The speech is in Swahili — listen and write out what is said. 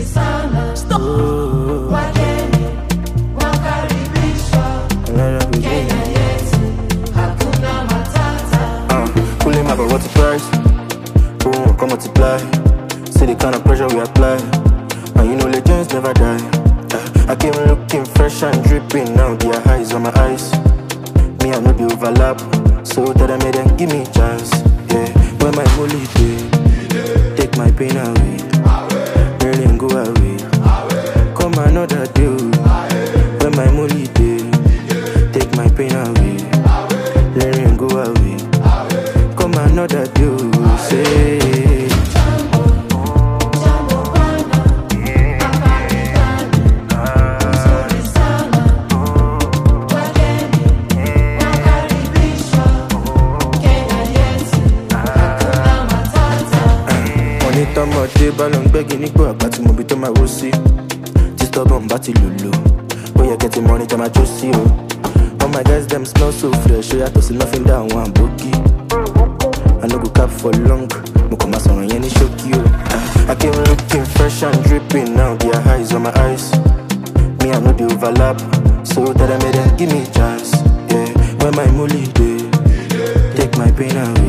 Stop. Cooling my but what's the price? Oh, come multiply. See the kind of pressure we apply. And you know legends never die. I came looking fresh and dripping. Now the highs on my eyes. Me, I know the overlap. So that I made them give me chance. Yeah, when my molly day, take my pain away. Really go away. Come another day. When my molly day, take my pain away. Really go away. Come another day. Say. Tọmọdé bá lọ ń gbẹ́gi nígbò àgbà tí mo bí tó máa wó sí. Tí stubborn bá ti lòlò, ó yẹ kẹ́ ti mọ ní jẹ́ máa jó sí o. All my guys dem smell so fresh, ó yàtọ̀ sí nothing dá àwọn àbókí. I no go cap for long, mo kàn máa sọ̀rọ̀ yẹn ní ṣókí o. I came looking fresh and dripping, now their eyes on my eyes. Me, I know the overlap, so that I made them give me chance. Yeah, when my molly day, take my pain away.